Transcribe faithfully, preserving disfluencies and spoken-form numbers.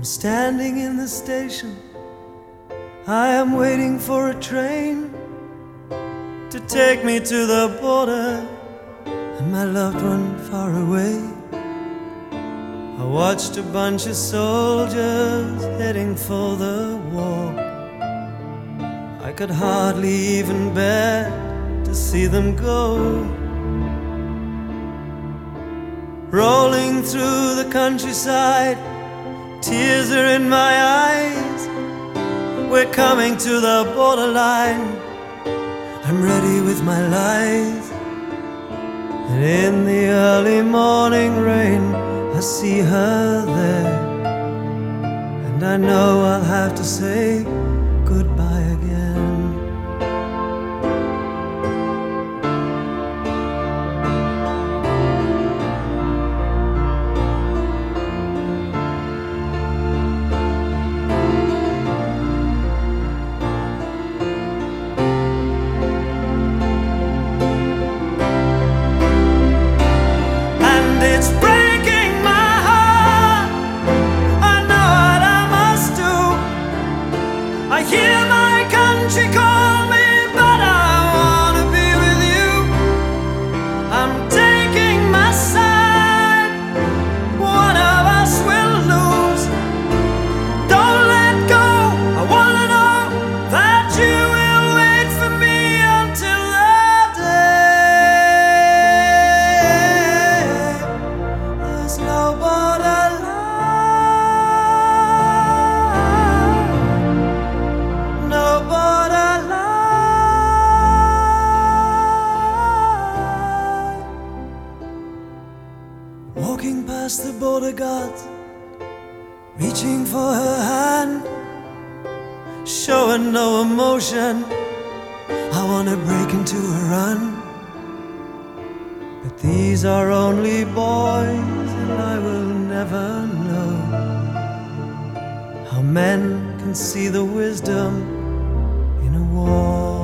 I'm standing in the station, I am waiting for a train to take me to the border and my loved one far away. I watched a bunch of soldiers heading for the war. I could hardly even bear to see them go. Rolling through the countryside, tears are in my eyes. We're coming to the borderline, I'm ready with my lies. And in the early morning rain, I see her there, and I know I'll have to say goodbye again. And it's breaking my heart, I know what I must do. I hear my country call me, but I wanna be with you. I'm taking my side, one of us will lose. Don't let go, I wanna know that you will wait for me until the day. There's no borderline, no borderline. Walking past the border guards, reaching for her hand, showing no emotion. I wanna break into a run, but these are only boys, and I will never know how men can see the wisdom in a war.